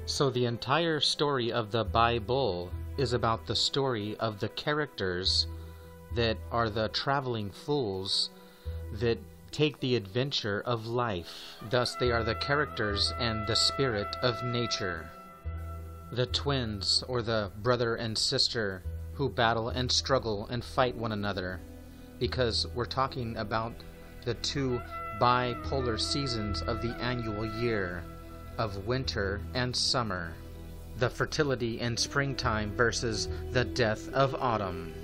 So the entire story of the Bible is about the story of the characters that are the traveling fools that take the adventure of life. Thus they are the characters and the spirit of nature. The twins, or the brother and sister, who battle and struggle and fight one another, because we're talking about the two bipolar seasons of the annual year, of winter and summer, the fertility in springtime versus the death of autumn.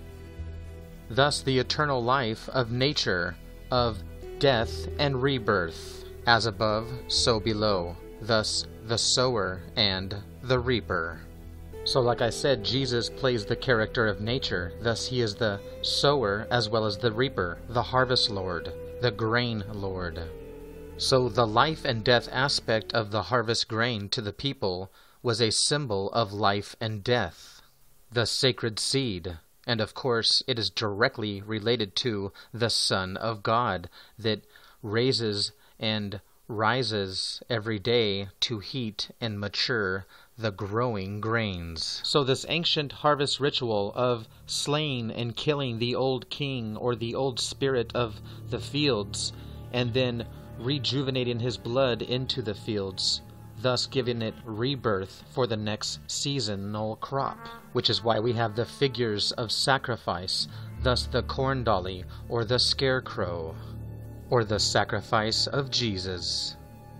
Thus the eternal life of nature, of death and rebirth, as above, so below, thus the sower and the reaper. So like I said, Jesus plays the character of nature, thus he is the sower as well as the reaper, the harvest lord, the grain lord. So the life and death aspect of the harvest grain to the people was a symbol of life and death, the sacred seed. And of course, it is directly related to the Son of God that raises and rises every day to heat and mature the growing grains. So this ancient harvest ritual of slaying and killing the old king or the old spirit of the fields and then rejuvenating his blood into the fields, thus giving it rebirth for the next seasonal crop, which is why we have the figures of sacrifice, thus the corn dolly or the scarecrow, or the sacrifice of Jesus.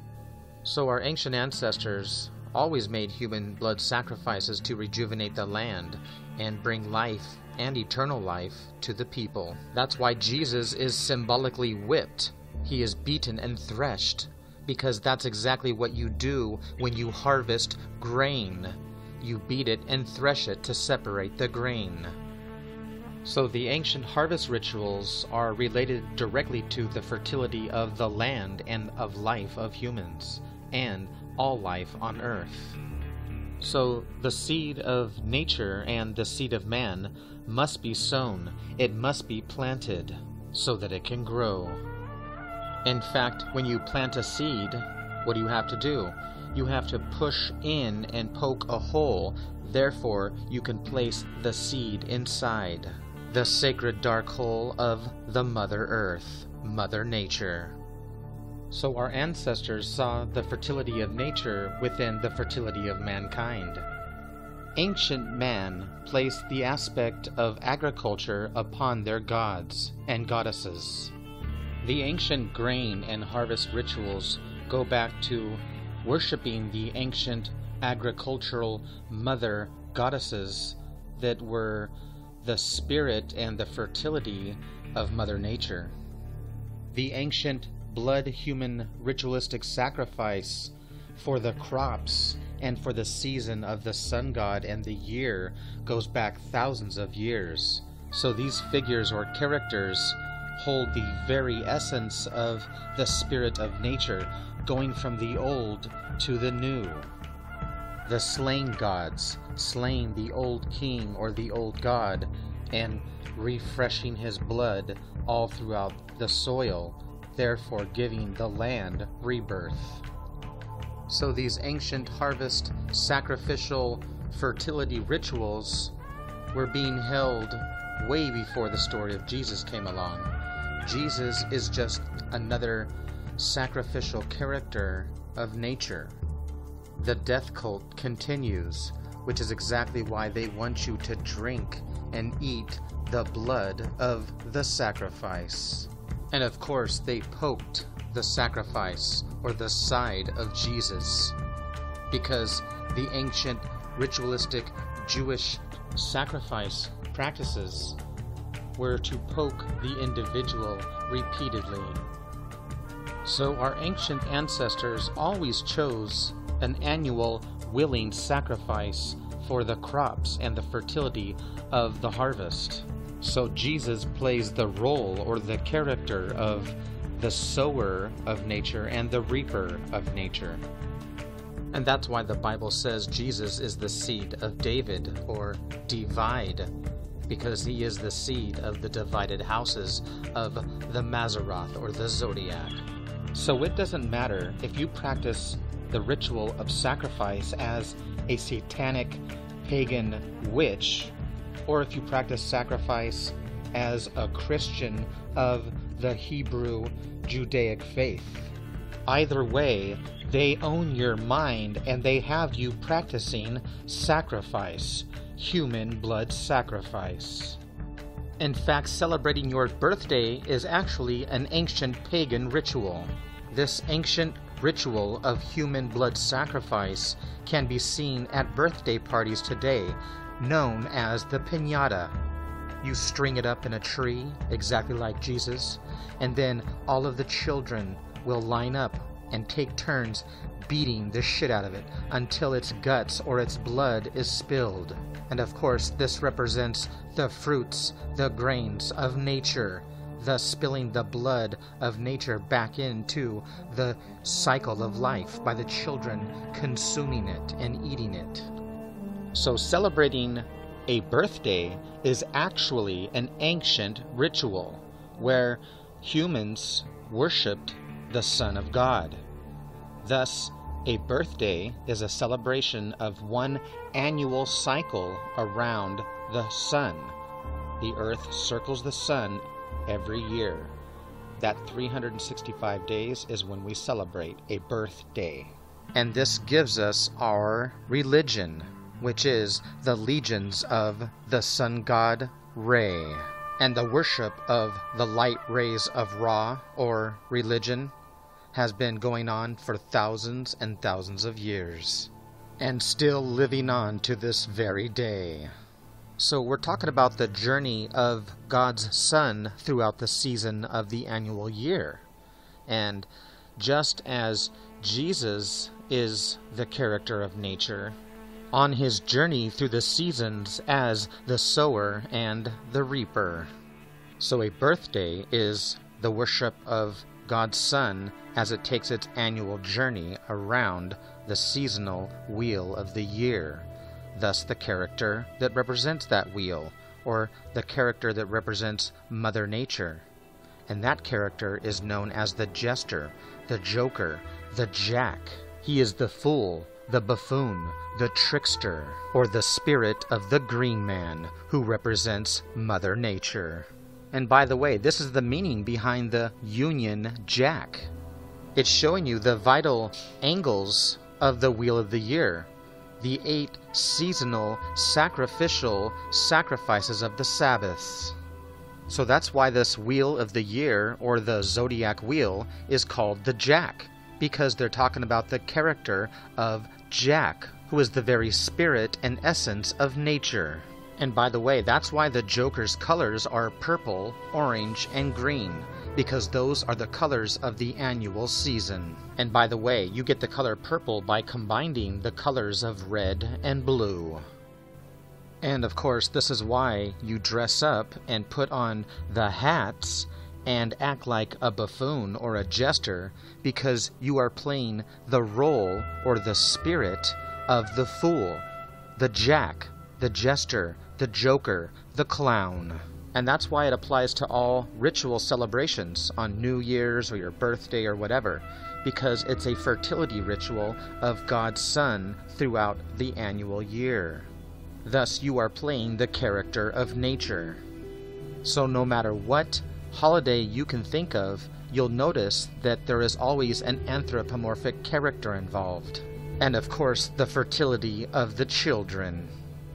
So our ancient ancestors always made human blood sacrifices to rejuvenate the land and bring life and eternal life to the people. That's why Jesus is symbolically whipped. He is beaten and threshed, because that's exactly what you do when you harvest grain. You beat it and thresh it to separate the grain. So the ancient harvest rituals are related directly to the fertility of the land and of life of humans, and all life on earth. So the seed of nature and the seed of man must be sown. It must be planted so that it can grow. In fact, when you plant a seed, what do you have to do? You have to push in and poke a hole. Therefore, you can place the seed inside the sacred dark hole of the Mother Earth, Mother Nature. So our ancestors saw the fertility of nature within the fertility of mankind. Ancient man placed the aspect of agriculture upon their gods and goddesses. The ancient grain and harvest rituals go back to worshiping the ancient agricultural mother goddesses that were the spirit and the fertility of Mother Nature. The ancient blood human ritualistic sacrifice for the crops and for the season of the sun god and the year goes back thousands of years. So these figures or characters hold the very essence of the spirit of nature, going from the old to the new. The slain gods, slaying the old king or the old god, and refreshing his blood all throughout the soil, therefore giving the land rebirth. So these ancient harvest sacrificial fertility rituals were being held way before the story of Jesus came along. Jesus is just another sacrificial character of nature. The death cult continues, which is exactly why they want you to drink and eat the blood of the sacrifice. And of course, they poked the sacrifice or the side of Jesus, because the ancient ritualistic Jewish sacrifice practices were to poke the individual repeatedly. So our ancient ancestors always chose an annual willing sacrifice for the crops and the fertility of the harvest. So Jesus plays the role or the character of the sower of nature and the reaper of nature. And that's why the Bible says Jesus is the seed of David, or divide, because he is the seed of the divided houses of the Mazzaroth or the zodiac. So it doesn't matter if you practice the ritual of sacrifice as a satanic pagan witch, or if you practice sacrifice as a Christian of the Hebrew Judaic faith. Either way, they own your mind and they have you practicing sacrifice, human blood sacrifice. In fact, celebrating your birthday is actually an ancient pagan ritual. This ancient ritual of human blood sacrifice can be seen at birthday parties today, known as the piñata. You string it up in a tree, exactly like Jesus, and then all of the children will line up and take turns beating the shit out of it until its guts or its blood is spilled. And of course, this represents the fruits, the grains of nature, thus spilling the blood of nature back into the cycle of life by the children consuming it and eating it. So celebrating a birthday is actually an ancient ritual where humans worshipped the Son of God. Thus, a birthday is a celebration of one annual cycle around the sun. The earth circles the sun every year. That 365 days is when we celebrate a birthday. And this gives us our religion, which is the legions of the sun god Re. And the worship of the light rays of Ra, or religion, has been going on for thousands and thousands of years, and still living on to this very day. So we're talking about the journey of God's Son throughout the season of the annual year. And just as Jesus is the character of nature, on his journey through the seasons as the sower and the reaper. So a birthday is the worship of God's Son as it takes its annual journey around the seasonal wheel of the year, thus the character that represents that wheel, or the character that represents Mother Nature. And that character is known as the jester, the joker, the jack. He is the fool, the buffoon, the trickster, or the spirit of the green man, who represents Mother Nature. And by the way, this is the meaning behind the Union Jack. It's showing you the vital angles of the Wheel of the Year, the 8 seasonal sacrificial sacrifices of the Sabbaths. So that's why this Wheel of the Year, or the Zodiac Wheel, is called the Jack, because they're talking about the character of Jack, who is the very spirit and essence of nature. And by the way, that's why the Joker's colors are purple, orange, and green, because those are the colors of the annual season. And by the way, you get the color purple by combining the colors of red and blue. And of course, this is why you dress up and put on the hats and act like a buffoon or a jester, because you are playing the role or the spirit of the fool, the jack, the jester, the joker, the clown. And that's why it applies to all ritual celebrations on New Year's or your birthday or whatever, because it's a fertility ritual of God's Son throughout the annual year. Thus, you are playing the character of nature. So no matter what holiday you can think of, you'll notice that there is always an anthropomorphic character involved. And of course, the fertility of the children.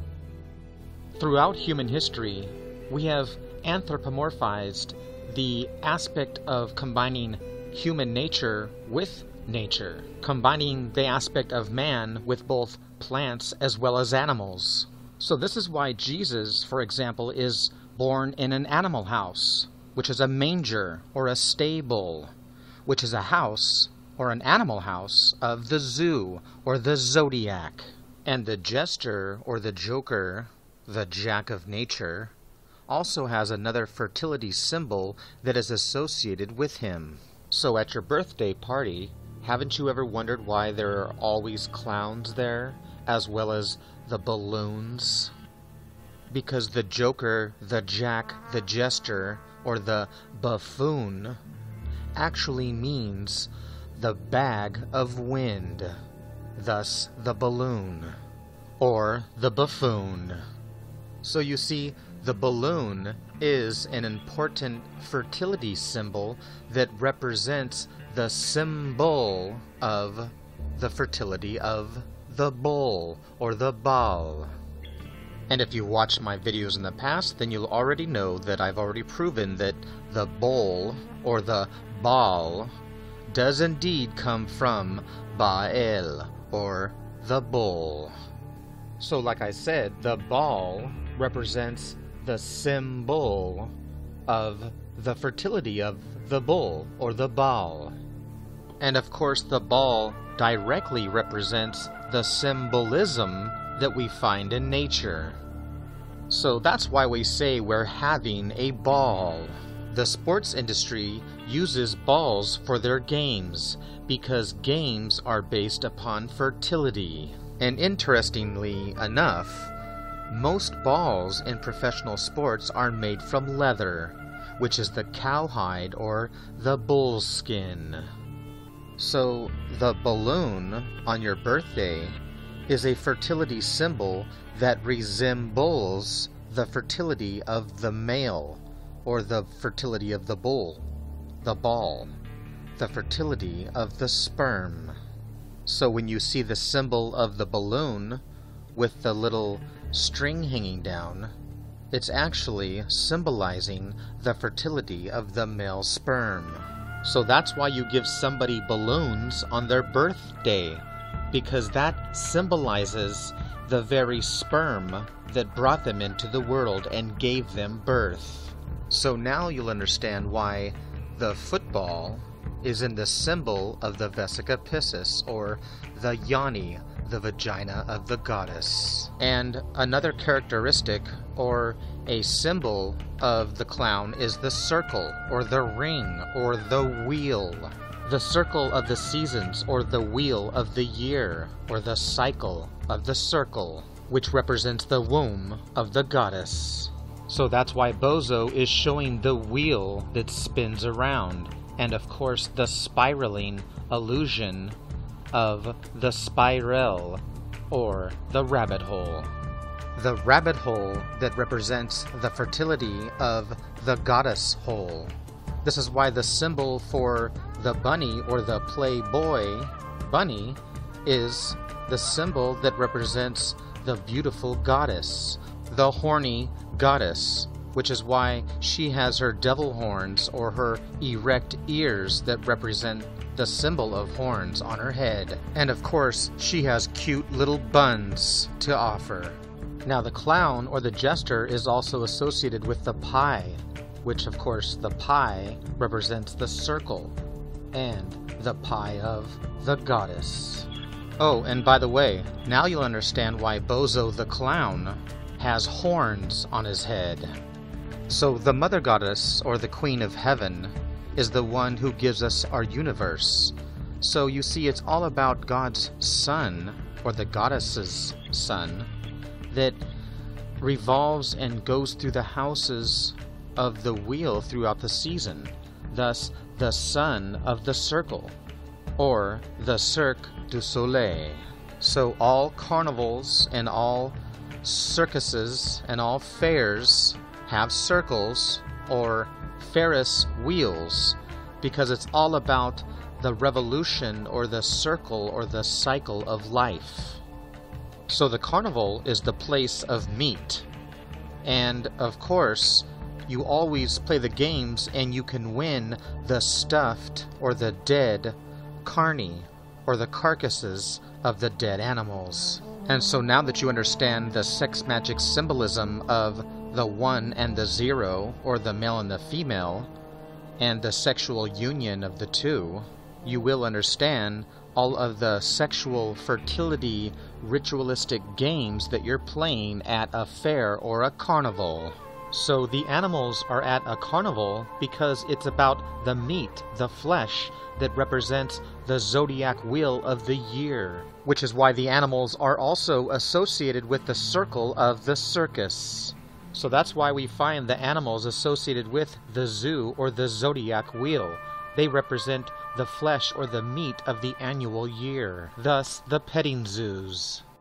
Throughout human history, we have anthropomorphized the aspect of combining human nature with nature, combining the aspect of man with both plants as well as animals. So this is why Jesus, for example, is born in an animal house, which is a manger or a stable, which is a house or an animal house of the zoo or the zodiac. And the jester or the joker, the jack of nature, also has another fertility symbol that is associated with him. So at your birthday party, haven't you ever wondered why there are always clowns there, as well as the balloons? Because the joker, the jack, the jester, or the buffoon actually means the bag of wind, thus the balloon, or the buffoon. So you see, the balloon is an important fertility symbol that represents the symbol of the fertility of the bull, or the Baal. And if you watched my videos in the past, then you'll already know that I've already proven that the bull, or the Baal, does indeed come from Baal, or the bull. So like I said, the Baal represents the symbol of the fertility of the bull, or the Baal. And of course the Baal directly represents the symbolism that we find in nature. So that's why we say we're having a ball. The sports industry uses balls for their games because games are based upon fertility. And interestingly enough, most balls in professional sports are made from leather, which is the cowhide or the bull's skin. So the balloon on your birthday is a fertility symbol that resembles the fertility of the male, or the fertility of the bull, the Baal, the fertility of the sperm. So when you see the symbol of the balloon with the little string hanging down, it's actually symbolizing the fertility of the male sperm. So that's why you give somebody balloons on their birthday, because that symbolizes the very sperm that brought them into the world and gave them birth. So now you'll understand why the football is in the symbol of the Vesica Piscis, or the yoni, the vagina of the goddess. And another characteristic, or a symbol of the clown, is the circle, or the ring, or the wheel. The circle of the seasons, or the wheel of the year, or the cycle of the circle, which represents the womb of the goddess. So that's why Bozo is showing the wheel that spins around, and of course the spiraling illusion of the spiral, or the rabbit hole. The rabbit hole that represents the fertility of the goddess hole. This is why the symbol for the bunny, or the playboy bunny, is the symbol that represents the beautiful goddess, the horny goddess, which is why she has her devil horns, or her erect ears that represent the symbol of horns on her head. And of course, she has cute little buns to offer. Now the clown, or the jester, is also associated with the pie, which of course the pie represents the circle, and the pie of the goddess. Oh, and by the way, now you'll understand why Bozo the clown has horns on his head. So the mother goddess, or the queen of heaven, is the one who gives us our universe. So you see, it's all about God's son, or the goddess's son, that revolves and goes through the houses of the wheel throughout the season. Thus, the sun of the circle, or the Cirque du Soleil. So all carnivals and all circuses and all fairs have circles, or Ferris wheels, because it's all about the revolution, or the circle, or the cycle of life. So the carnival is the place of meat, and of course you always play the games and you can win the stuffed, or the dead carny, or the carcasses of the dead animals. And so now that you understand the sex magic symbolism of the 1 and the 0, or the male and the female, and the sexual union of the two, you will understand all of the sexual fertility ritualistic games that you're playing at a fair or a carnival. So the animals are at a carnival because it's about the meat, the flesh, that represents the zodiac wheel of the year, which is why the animals are also associated with the circle of the circus. So that's why we find the animals associated with the zoo, or the zodiac wheel, They represent the flesh or the meat of the annual year, thus the petting zoos.